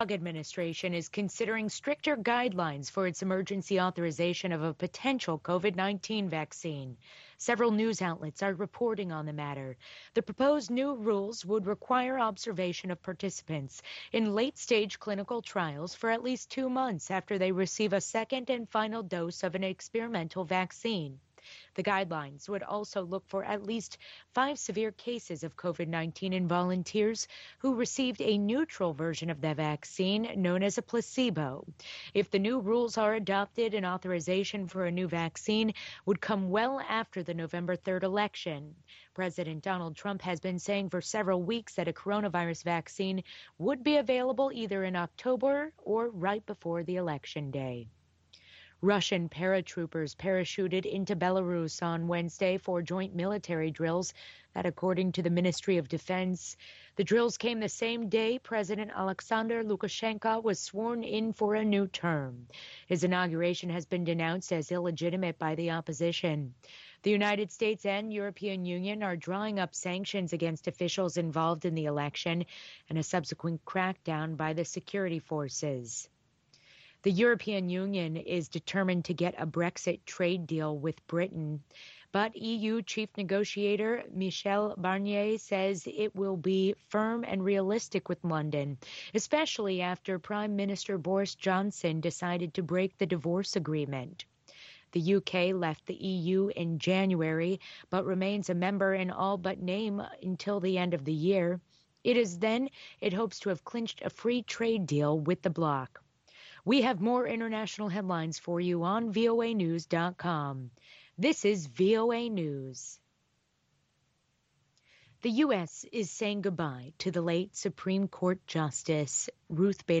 Administration is considering stricter guidelines for its emergency authorization of a potential COVID-19 vaccine. Several news outlets are reporting on the matter. The proposed new rules would require observation of participants in late-stage clinical trials for at least 2 months after they receive a second and final dose of an experimental vaccine. The guidelines would also look for at least 5 severe cases of COVID-19 in volunteers who received a neutral version of the vaccine known as a placebo. If the new rules are adopted, an authorization for a new vaccine would come well after the November 3rd election. President Donald Trump has been saying for several weeks that a coronavirus vaccine would be available either in October or right before the election day. Russian paratroopers parachuted into Belarus on Wednesday for joint military drills that, according to the Ministry of Defense, the drills came the same day President Alexander Lukashenko was sworn in for a new term. His inauguration has been denounced as illegitimate by the opposition. The United States and European Union are drawing up sanctions against officials involved in the election and a subsequent crackdown by the security forces. The European Union is determined to get a Brexit trade deal with Britain, but EU chief negotiator Michel Barnier says it will be firm and realistic with London, especially after Prime Minister Boris Johnson decided to break the divorce agreement. The UK left the EU in January, but remains a member in all but name until the end of the year. It is then it hopes to have clinched a free trade deal with the bloc. We have more international headlines for you on voanews.com. This is VOA News. The U.S. is saying goodbye to the late Supreme Court Justice Ruth Bader